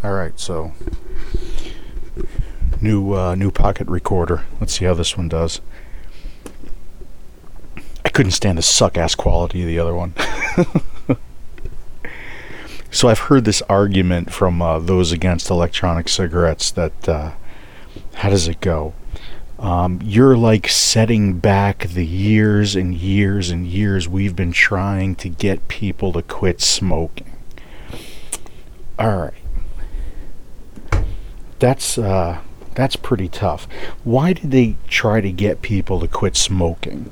All right, so new pocket recorder. Let's see how this one does. I couldn't stand the suck-ass quality of the other one. So I've heard this argument from those against electronic cigarettes that, how does it go? You're like setting back the years and years and years we've been trying to get people to quit smoking. All right. That's pretty tough. Why did they try to get people to quit smoking?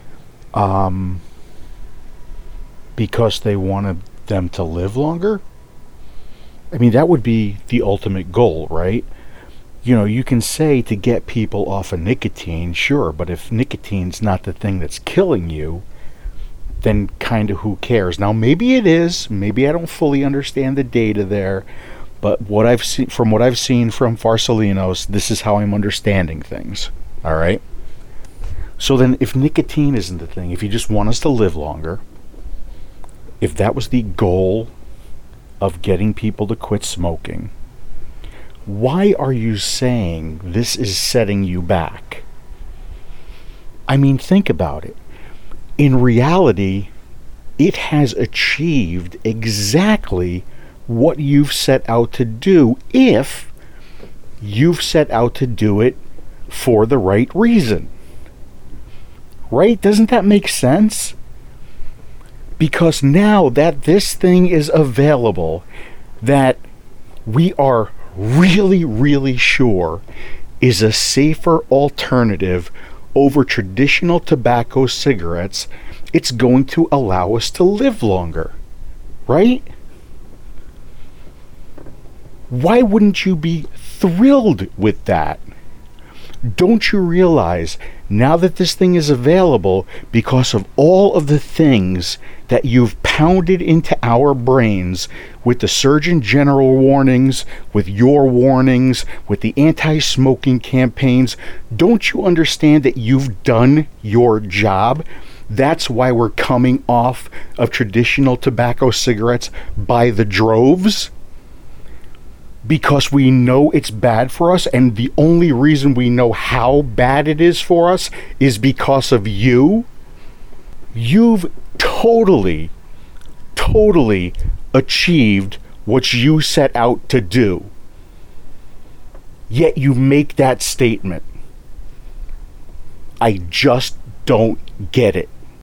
Because they wanted them to live longer? I mean, that would be the ultimate goal, right? You know, you can say to get people off of nicotine, sure, but if nicotine's not the thing that's killing you, then kind of who cares? Now, maybe it is. Maybe I don't fully understand the data there. But what I've seen from Farsalinos, this is how I'm understanding things. All right? So then if nicotine isn't the thing, if you just want us to live longer, if that was the goal of getting people to quit smoking, why are you saying this is setting you back? I mean, think about it. In reality, it has achieved exactly what you've set out to do if you've set out to do it for the right reason. Right? Doesn't that make sense? Because now that this thing is available, that we are really, really sure is a safer alternative over traditional tobacco cigarettes, it's going to allow us to live longer. Right? Why wouldn't you be thrilled with that? Don't you realize now that this thing is available, because of all of the things that you've pounded into our brains with the Surgeon General warnings, with your warnings, with the anti-smoking campaigns, don't you understand that you've done your job? That's why we're coming off of traditional tobacco cigarettes by the droves. Because we know it's bad for us, and the only reason we know how bad it is for us is because of you. You've totally achieved what you set out to do. Yet you make that statement. I just don't get it.